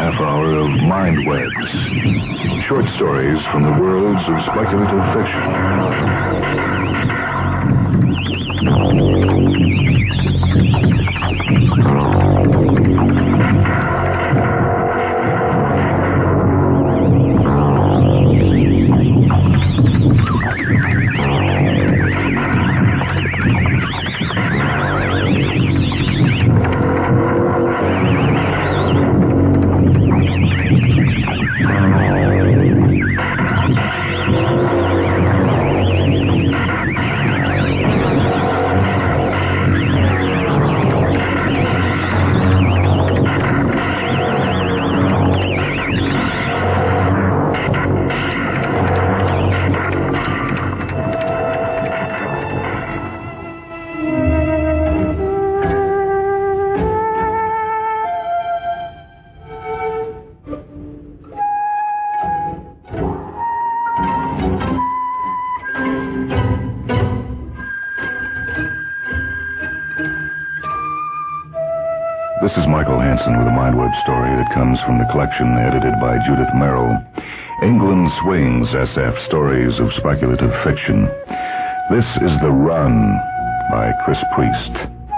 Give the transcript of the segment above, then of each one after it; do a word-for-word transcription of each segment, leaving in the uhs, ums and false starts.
half hour of Mind Webs. Short stories from the worlds of speculative This is Michael Hansen with a Mind Web story that comes from the collection edited by Judith Merrill, England Swings S F Stories of Speculative Fiction. This is The Run by Chris Priest.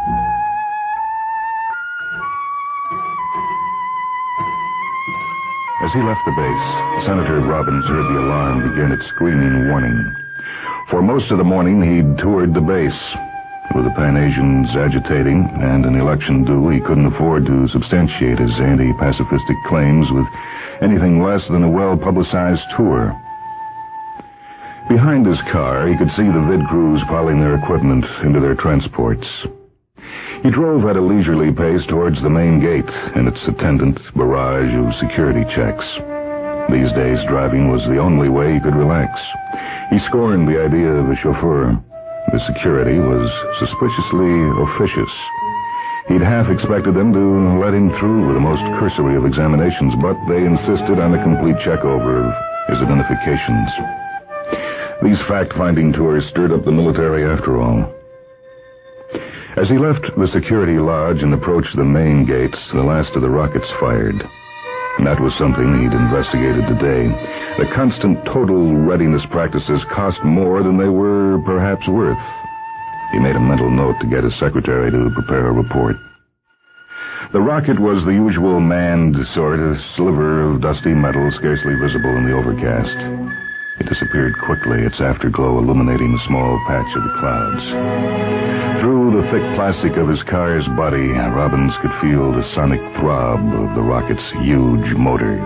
As he left the base, Senator Robbins heard the alarm begin its screaming warning. For most of the morning, he'd toured the base. With the Pan-Asians agitating and an election due, he couldn't afford to substantiate his anti-pacifistic claims with anything less than a well-publicized tour. Behind his car, he could see the vid crews piling their equipment into their transports. He drove at a leisurely pace towards the main gate and its attendant barrage of security checks. These days, driving was the only way he could relax. He scorned the idea of a chauffeur. The security was suspiciously officious. He'd half expected them to let him through with the most cursory of examinations, but they insisted on a complete checkover of his identifications. These fact-finding tours stirred up the military after all. As he left the security lodge and approached the main gates, the last of the rockets fired. And that was something he'd investigated today. The constant total readiness practices cost more than they were perhaps worth. He made a mental note to get his secretary to prepare a report. The rocket was the usual manned sort, a sliver of dusty metal scarcely visible in the overcast. It disappeared quickly, its afterglow illuminating a small patch of the clouds. Through the thick plastic of his car's body, Robbins could feel the sonic throb of the rocket's huge motors.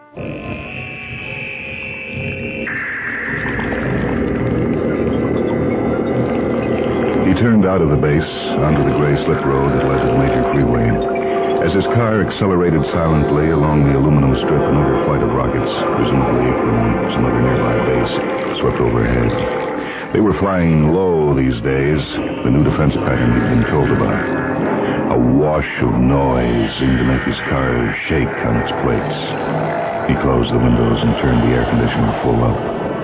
He turned out of the base onto the gray slip road that led to the major freeway. As his car accelerated silently along the aluminum strip, another flight of rockets, presumably from some other nearby base, swept overhead. They were flying low these days, the new defense pattern he'd been told about. A wash of noise seemed to make his car shake on its plates. He closed the windows and turned the air conditioner full up.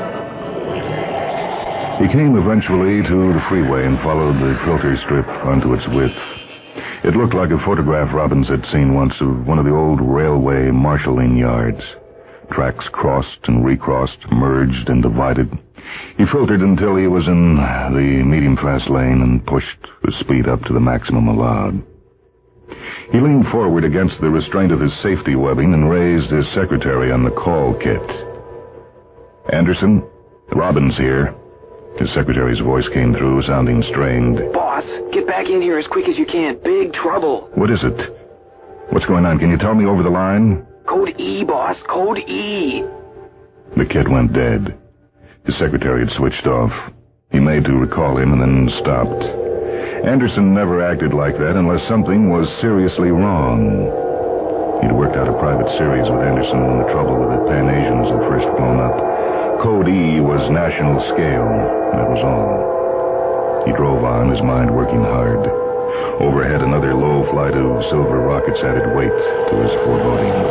He came eventually to the freeway and followed the filter strip onto its width. It looked like a photograph Robbins had seen once of one of the old railway marshalling yards. Tracks crossed and recrossed, merged and divided. He filtered until he was in the medium-fast lane and pushed the speed up to the maximum allowed. He leaned forward against the restraint of his safety webbing and raised his secretary on the call kit. "Anderson, Robbins here." His secretary's voice came through, sounding strained. "Boss, get back in here as quick as you can. Big trouble." "What is it? What's going on? Can you tell me over the line?" "Code E, boss. Code E." The kid went dead. His secretary had switched off. He made to recall him and then stopped. Anderson never acted like that unless something was seriously wrong. He'd worked out a private series with Anderson when the trouble with the Pan-Asians had first blown up. Code E was national scale. That was all. He drove on, his mind working hard. Overhead, another low flight of silver rockets added weight to his forebodings.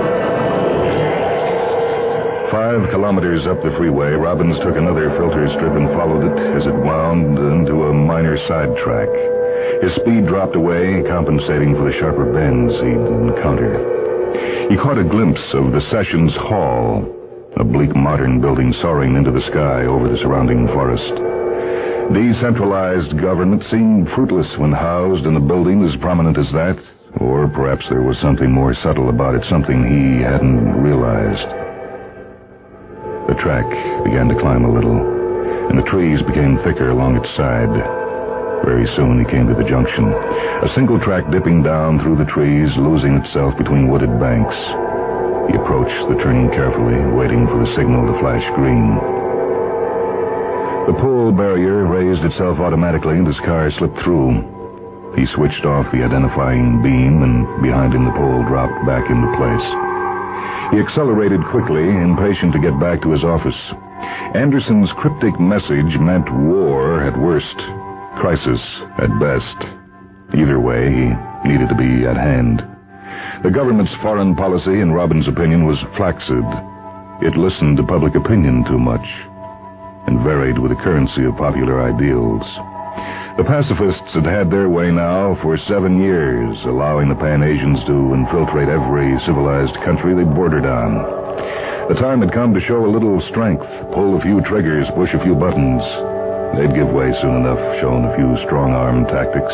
Five kilometers up the freeway, Robbins took another filter strip and followed it as it wound into a minor sidetrack. His speed dropped away, compensating for the sharper bends he'd encountered. He caught a glimpse of the Sessions Hall, a bleak modern building soaring into the sky over the surrounding forest. Decentralized government seemed fruitless when housed in a building as prominent as that, or perhaps there was something more subtle about it, something he hadn't realized. The track began to climb a little, and the trees became thicker along its side. Very soon he came to the junction, a single track dipping down through the trees, losing itself between wooded banks. He approached the turning carefully, waiting for the signal to flash green. The pole barrier raised itself automatically, and his car slipped through. He switched off the identifying beam, and behind him the pole dropped back into place. He accelerated quickly, impatient to get back to his office. Anderson's cryptic message meant war at worst, crisis at best. Either way, he needed to be at hand. The government's foreign policy, in Robin's opinion, was flaccid. It listened to public opinion too much, and varied with the currency of popular ideals. The pacifists had had their way now for seven years, allowing the Pan-Asians to infiltrate every civilized country they bordered on. The time had come to show a little strength, pull a few triggers, push a few buttons. They'd give way soon enough, shown a few strong-arm tactics.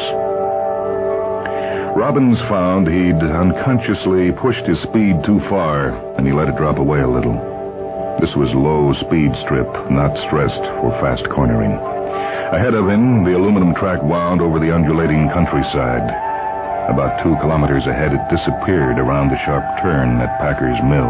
Robbins found he'd unconsciously pushed his speed too far, and he let it drop away a little. This was low speed strip, not stressed for fast cornering. Ahead of him, the aluminum track wound over the undulating countryside. About two kilometers ahead, it disappeared around the sharp turn at Packer's Mill.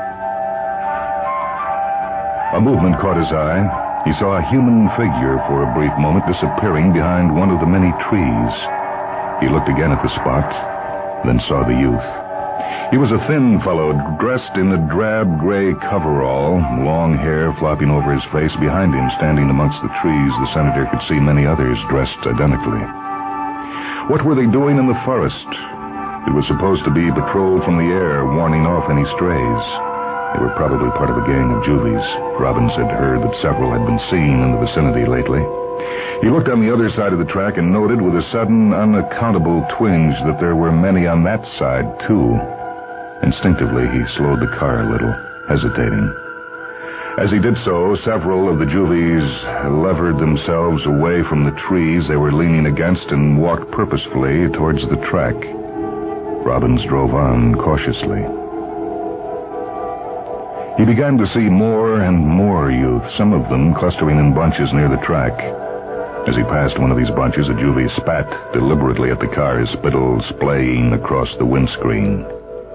A movement caught his eye. He saw a human figure for a brief moment disappearing behind one of the many trees. He looked again at the spot, then saw the youth. He was a thin fellow, dressed in a drab gray coverall, long hair flopping over his face. Behind him, standing amongst the trees, the senator could see many others dressed identically. What were they doing in the forest? It was supposed to be patrol from the air, warning off any strays. They were probably part of a gang of juvies. Robbins had heard that several had been seen in the vicinity lately. He looked on the other side of the track and noted with a sudden, unaccountable twinge that there were many on that side, too. Instinctively, he slowed the car a little, hesitating. As he did so, several of the juvies levered themselves away from the trees they were leaning against and walked purposefully towards the track. Robbins drove on cautiously. He began to see more and more youth, some of them clustering in bunches near the track. As he passed one of these bunches, a juvie spat deliberately at the car, his spittle splaying across the windscreen.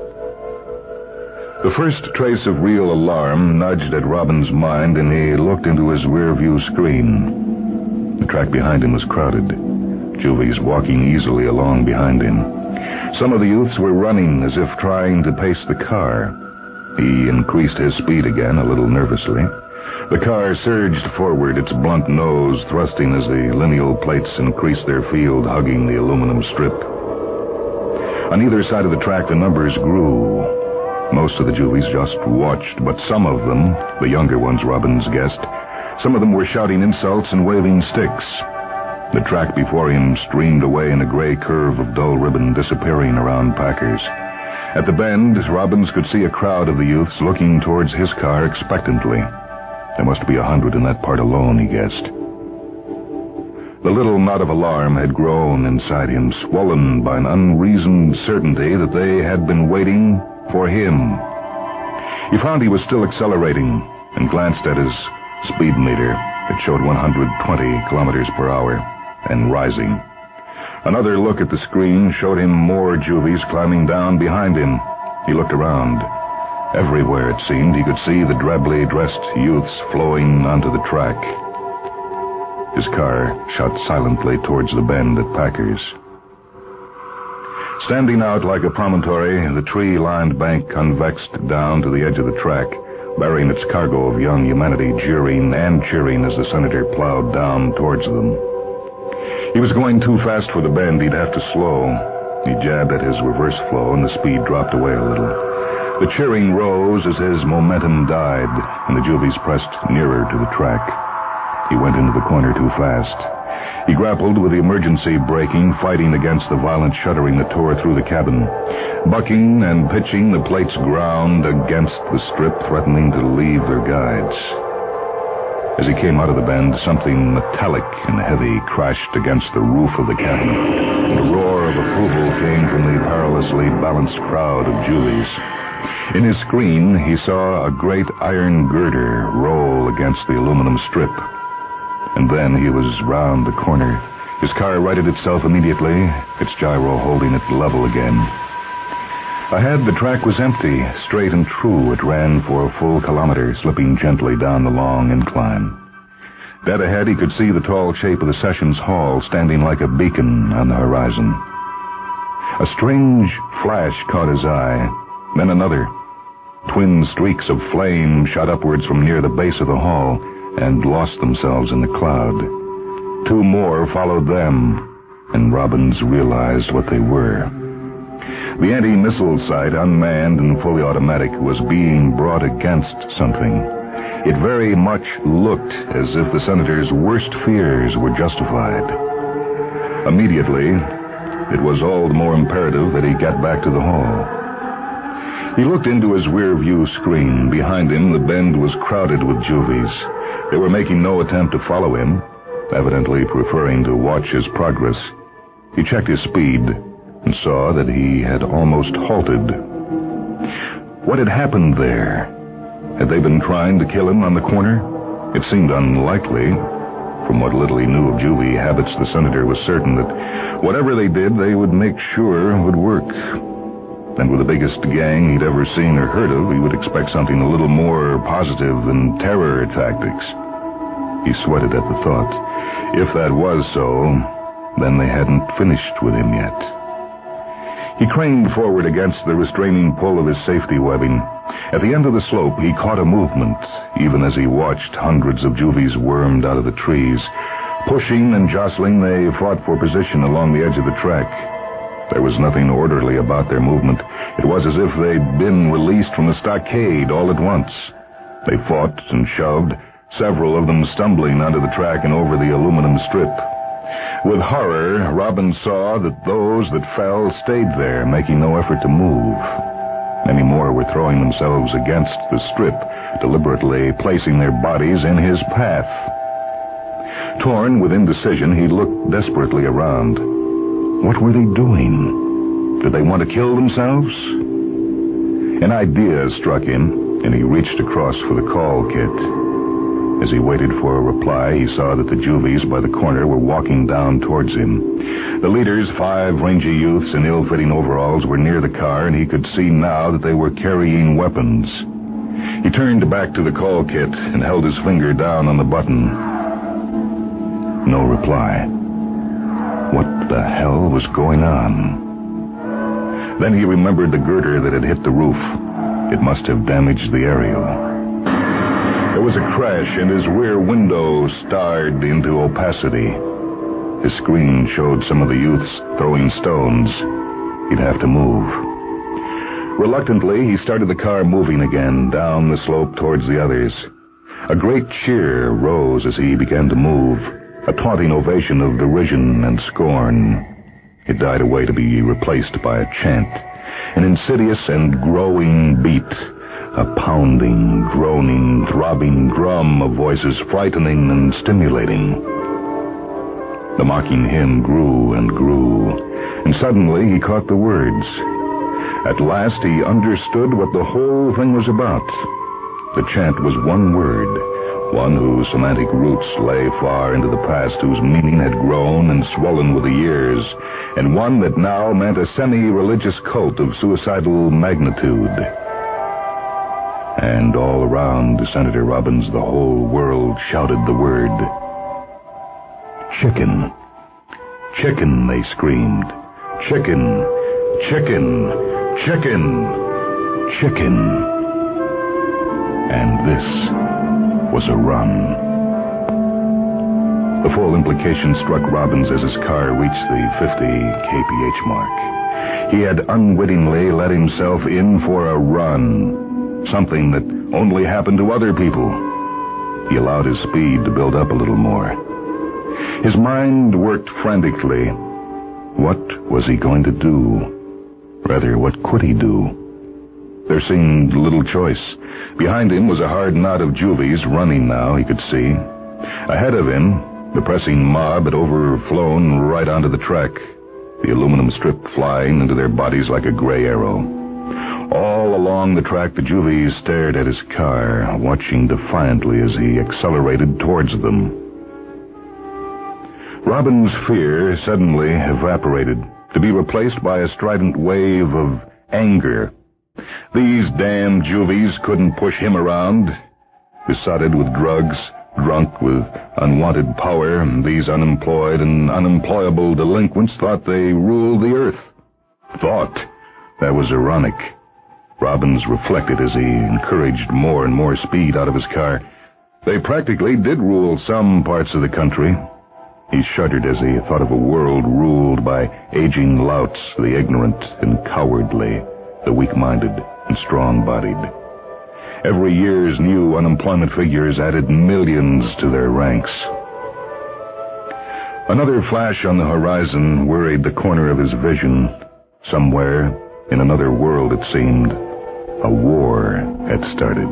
The first trace of real alarm nudged at Robbins' mind, and he looked into his rear-view screen. The track behind him was crowded, juvies walking easily along behind him. Some of the youths were running as if trying to pace the car. He increased his speed again, a little nervously. The car surged forward, its blunt nose thrusting as the lineal plates increased their field, hugging the aluminum strip. On either side of the track, the numbers grew. Most of the juvies just watched, but some of them, the younger ones, Robbins guessed, some of them were shouting insults and waving sticks. The track before him streamed away in a gray curve of dull ribbon, disappearing around Packer's. At the bend, Robbins could see a crowd of the youths looking towards his car expectantly. There must be a hundred in that part alone, he guessed. The little knot of alarm had grown inside him, swollen by an unreasoned certainty that they had been waiting for him. He found he was still accelerating and glanced at his speed meter. It showed one hundred twenty kilometers per hour and rising. Another look at the screen showed him more juvies climbing down behind him. He looked around. Everywhere, it seemed, he could see the drably dressed youths flowing onto the track. His car shot silently towards the bend at Packer's. Standing out like a promontory, the tree-lined bank convexed down to the edge of the track, bearing its cargo of young humanity, jeering and cheering as the senator plowed down towards them. He was going too fast for the bend. He'd have to slow. He jabbed at his reverse flow, and the speed dropped away a little. The cheering rose as his momentum died, and the juvies pressed nearer to the track. He went into the corner too fast. He grappled with the emergency braking, fighting against the violent shuddering that tore through the cabin. Bucking and pitching, the plates ground against the strip, threatening to leave their guides. As he came out of the bend, something metallic and heavy crashed against the roof of the cabin. A roar of approval came from the perilously balanced crowd of Juvies. In his screen, he saw a great iron girder roll against the aluminum strip. And then he was round the corner. His car righted itself immediately, its gyro holding it level again. Ahead, the track was empty, straight and true. It ran for a full kilometer, slipping gently down the long incline. Dead ahead, he could see the tall shape of the Sessions Hall standing like a beacon on the horizon. A strange flash caught his eye, then another. Twin streaks of flame shot upwards from near the base of the hall and lost themselves in the cloud. Two more followed them, and Robbins realized what they were. The anti-missile sight, unmanned and fully automatic, was being brought against something. It very much looked as if the senator's worst fears were justified. Immediately, it was all the more imperative that he get back to the hall. He looked into his rear-view screen. Behind him, the bend was crowded with Juvies. They were making no attempt to follow him, evidently preferring to watch his progress. He checked his speed and saw that he had almost halted. What had happened there? Had they been trying to kill him on the corner? It seemed unlikely. From what little he knew of Juvie habits, the senator was certain that whatever they did, they would make sure would work. And with the biggest gang he'd ever seen or heard of, he would expect something a little more positive than terror tactics. He sweated at the thought. If that was so, then they hadn't finished with him yet. He craned forward against the restraining pull of his safety webbing. At the end of the slope, he caught a movement, even as he watched hundreds of Juvies wormed out of the trees. Pushing and jostling, they fought for position along the edge of the track. There was nothing orderly about their movement. It was as if they'd been released from a stockade all at once. They fought and shoved, several of them stumbling onto the track and over the aluminum strip. With horror, Robbins saw that those that fell stayed there, making no effort to move. Many more were throwing themselves against the strip, deliberately placing their bodies in his path. Torn with indecision, he looked desperately around. What were they doing? Did they want to kill themselves? An idea struck him, and he reached across for the call kit. As he waited for a reply, he saw that the Juvies by the corner were walking down towards him. The leaders, five rangy youths in ill-fitting overalls, were near the car, and he could see now that they were carrying weapons. He turned back to the call kit and held his finger down on the button. No reply. What the hell was going on? Then he remembered the girder that had hit the roof. It must have damaged the aerial. There was a crash, and his rear window starred into opacity. His screen showed some of the youths throwing stones. He'd have to move. Reluctantly, he started the car moving again, down the slope towards the others. A great cheer rose as he began to move, a taunting ovation of derision and scorn. It died away to be replaced by a chant, an insidious and growing beat, a pounding, droning, throbbing drum of voices frightening and stimulating. The mocking hymn grew and grew, and suddenly he caught the words. At last he understood what the whole thing was about. The chant was one word, one whose semantic roots lay far into the past, whose meaning had grown and swollen with the years, and one that now meant a semi-religious cult of suicidal magnitude. And all around Senator Robbins, the whole world shouted the word. Chicken. Chicken, they screamed. Chicken. Chicken. Chicken. Chicken. And this was a run. The full implication struck Robbins as his car reached the fifty K P H mark. He had unwittingly let himself in for a run, something that only happened to other people. He allowed his speed to build up a little more. His mind worked frantically. What was he going to do? Rather, what could he do? There seemed little choice. Behind him was a hard knot of juvies running now, he could see. Ahead of him, the pressing mob had overflown right onto the track, the aluminum strip flying into their bodies like a gray arrow. All along the track, the juvies stared at his car, watching defiantly as he accelerated towards them. Robin's fear suddenly evaporated, to be replaced by a strident wave of anger. These damn juvies couldn't push him around. Besotted with drugs, drunk with unwanted power, these unemployed and unemployable delinquents thought they ruled the earth. Thought. That was ironic. Robbins reflected as he encouraged more and more speed out of his car. They practically did rule some parts of the country. He shuddered as he thought of a world ruled by aging louts, the ignorant and cowardly, the weak-minded and strong-bodied. Every year's new unemployment figures added millions to their ranks. Another flash on the horizon worried the corner of his vision. Somewhere, in another world it seemed, a war had started.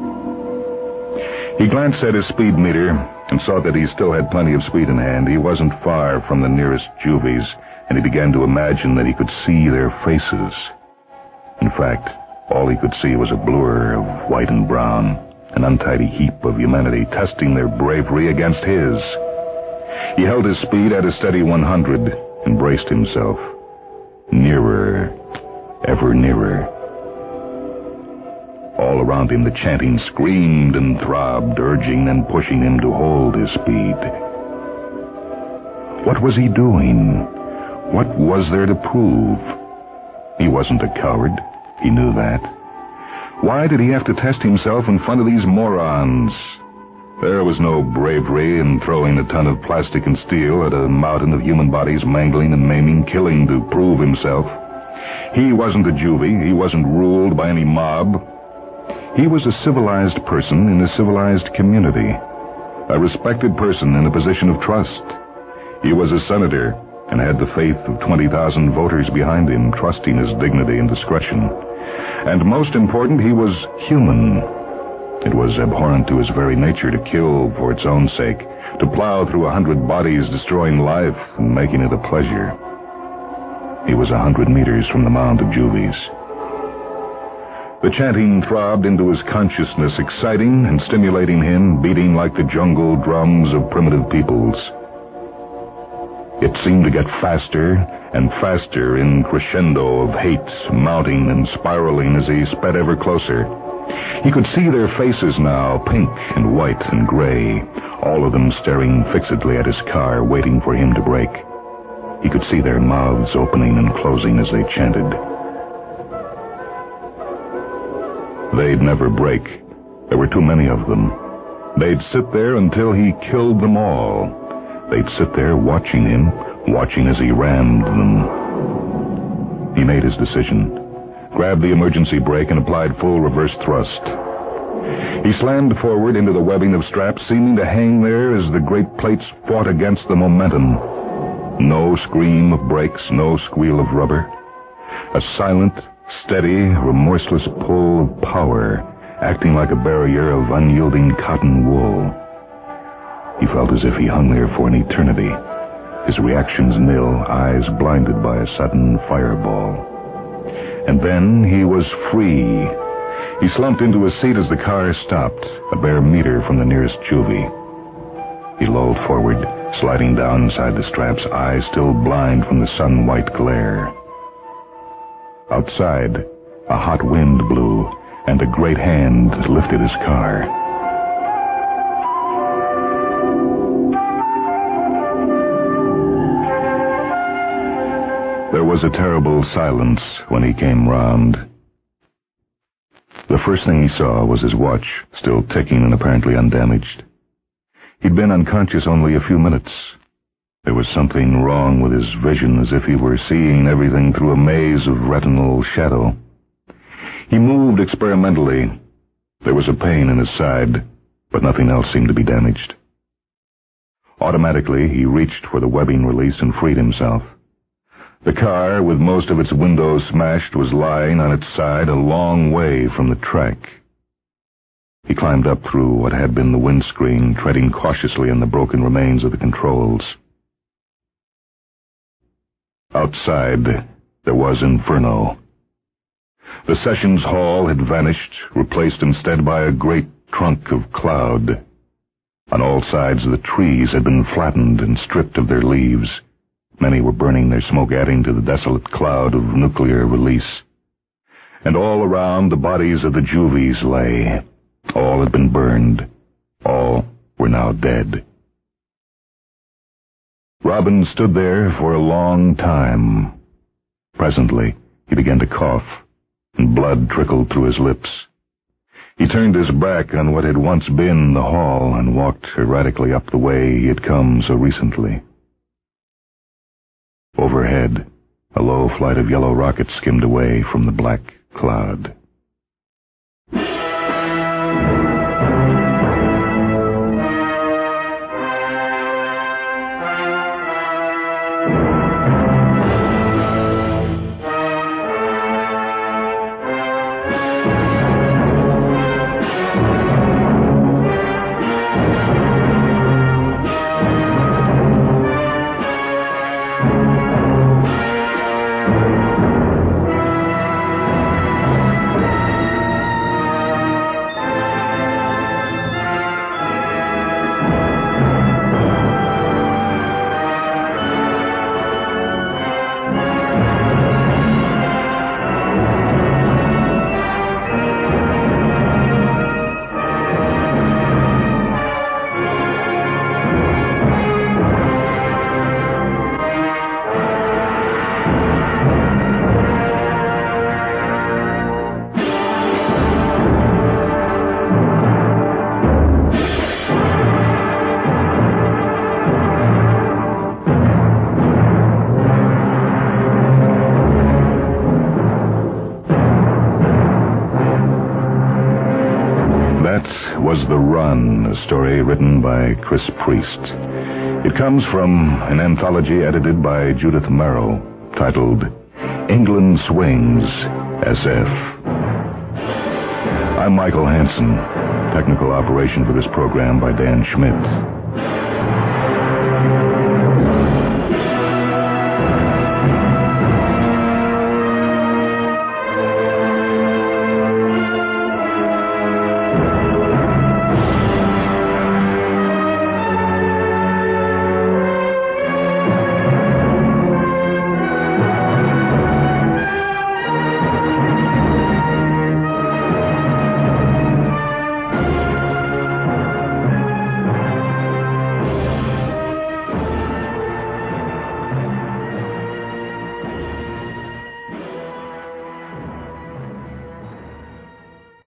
He glanced at his speed meter and saw that he still had plenty of speed in hand. He wasn't far from the nearest juvies, and he began to imagine that he could see their faces. In fact, all he could see was a blur of white and brown, an untidy heap of humanity testing their bravery against his. He held his speed at a steady one hundred and braced himself. Nearer, ever nearer. All around him, the chanting screamed and throbbed, urging and pushing him to hold his speed. What was he doing? What was there to prove? He wasn't a coward. He knew that. Why did he have to test himself in front of these morons? There was no bravery in throwing a ton of plastic and steel at a mountain of human bodies, mangling and maiming, killing to prove himself. He wasn't a juvie. He wasn't ruled by any mob. He was a civilized person in a civilized community, a respected person in a position of trust. He was a senator and had the faith of twenty thousand voters behind him, trusting his dignity and discretion. And most important, he was human. It was abhorrent to his very nature to kill for its own sake, to plow through a hundred bodies, destroying life and making it a pleasure. He was a hundred meters from the mound of juvies. The chanting throbbed into his consciousness, exciting and stimulating him, beating like the jungle drums of primitive peoples. It seemed to get faster and faster in crescendo of hate, mounting and spiraling as he sped ever closer. He could see their faces now, pink and white and gray, all of them staring fixedly at his car, waiting for him to brake. He could see their mouths opening and closing as they chanted. They'd never break. There were too many of them. They'd sit there until he killed them all. They'd sit there watching him, watching as he rammed them. He made his decision, grabbed the emergency brake and applied full reverse thrust. He slammed forward into the webbing of straps, seeming to hang there as the great plates fought against the momentum. No scream of brakes, no squeal of rubber. A silent, steady, remorseless pull of power, acting like a barrier of unyielding cotton wool. He felt as if he hung there for an eternity, his reactions nil, eyes blinded by a sudden fireball. And then he was free. He slumped into his seat as the car stopped, a bare meter from the nearest juvie. He lolled forward, sliding down inside the straps, eyes still blind from the sun-white glare. Outside, a hot wind blew, and a great hand lifted his car. There was a terrible silence when he came round. The first thing he saw was his watch, still ticking and apparently undamaged. He'd been unconscious only a few minutes. There was something wrong with his vision, as if he were seeing everything through a maze of retinal shadow. He moved experimentally. There was a pain in his side, but nothing else seemed to be damaged. Automatically, he reached for the webbing release and freed himself. The car, with most of its windows smashed, was lying on its side a long way from the track. He climbed up through what had been the windscreen, treading cautiously on the broken remains of the controls. Outside, there was inferno. The sessions hall had vanished, replaced instead by a great trunk of cloud. On all sides, the trees had been flattened and stripped of their leaves. Many were burning, their smoke adding to the desolate cloud of nuclear release. And all around, the bodies of the Juvies lay. All had been burned. All were now dead. Robin stood there for a long time. Presently, he began to cough, and blood trickled through his lips. He turned his back on what had once been the hall and walked erratically up the way he had come so recently. Overhead, a low flight of yellow rockets skimmed away from the black cloud. Was The Run, a story written by Chris Priest. It comes from an anthology edited by Judith Merrill, titled England Swings, S F. I'm Michael Hansen. Technical operation for this program by Dan Schmidt.